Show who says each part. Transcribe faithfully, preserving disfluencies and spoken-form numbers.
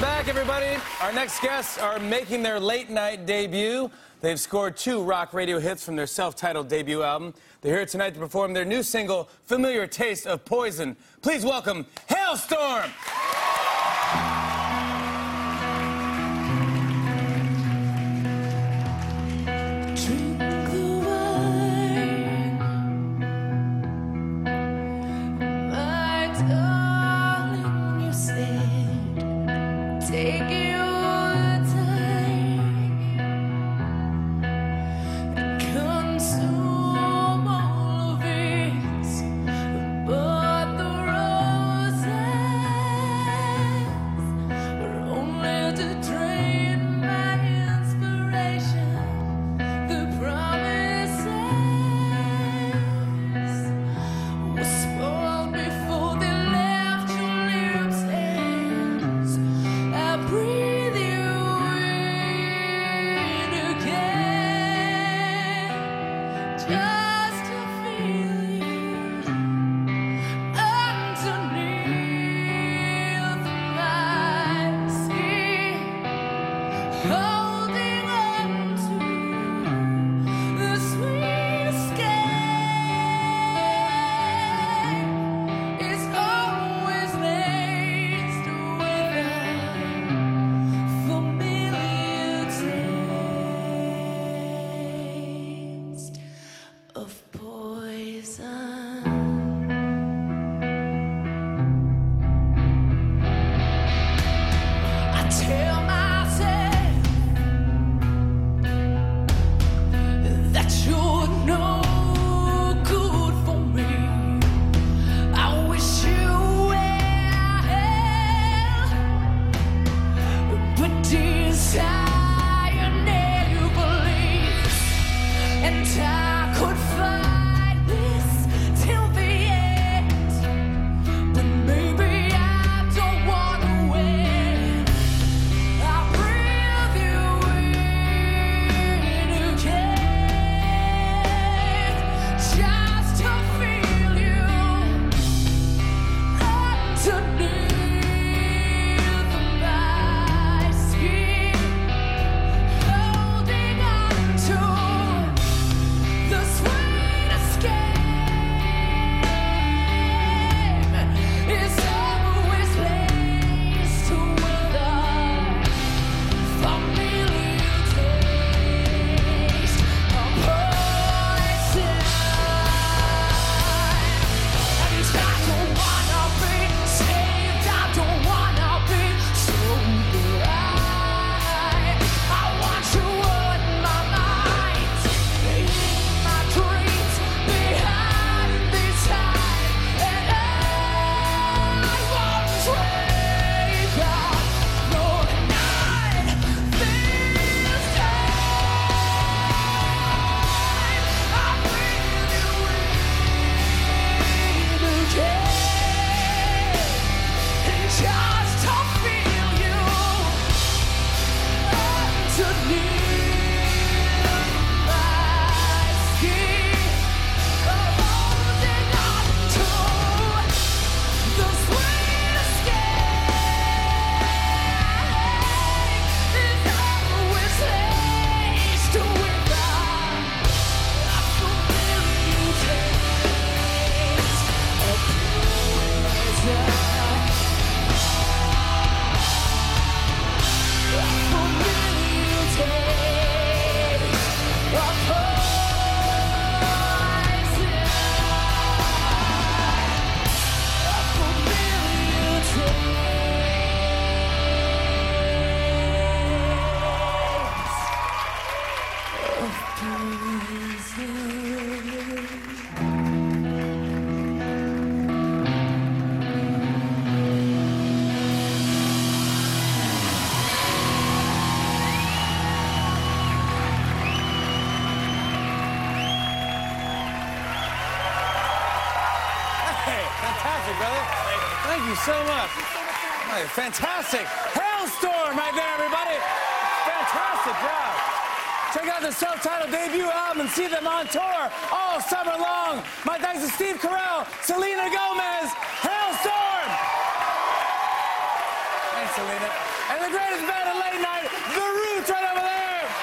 Speaker 1: back, everybody. Our next guests are making their late-night debut. They've scored two rock radio hits from their self-titled debut album. They're here tonight to perform their new single, Familiar Taste of Poison. Please welcome Halestorm!
Speaker 2: Take your time and consume all of it, but the roses were only to drain my inspiration. The promises were spoiled before they left your lips' ends. I breathe you in again, just to feel you underneath my skin, holding on to the sweet escape is always laced with a familiar taste of poison. I tell myself that you're no good for me. I wish you well, but desire never leaves, and I could fight this till the end, but maybe I don't wanna win. I breathe you in again, just to feel you underneath my skin, holding on to the sweet escape is always laced with a familiar taste of poison. And I don't wanna be saved, I don't wanna be sober. I, I want you on my mind, in my dreams, behind this time, and I won't wake up, no, not this time. I breathe you in again, and just to feel you underneath my skin, holding on to the sweet escape is always laced with a familiar taste of poison. A familiar taste of poison. A familiar taste of poison.
Speaker 1: Hey, fantastic, brother. Thank you so much. Hey, fantastic. Halestorm right there, everybody. Fantastic job. Check out the self-titled debut album and see them on tour all summer long. My thanks to Steve Carell, Selena Gomez, Halestorm. Thanks, Selena. And the greatest band of late night, The Roots, right over there.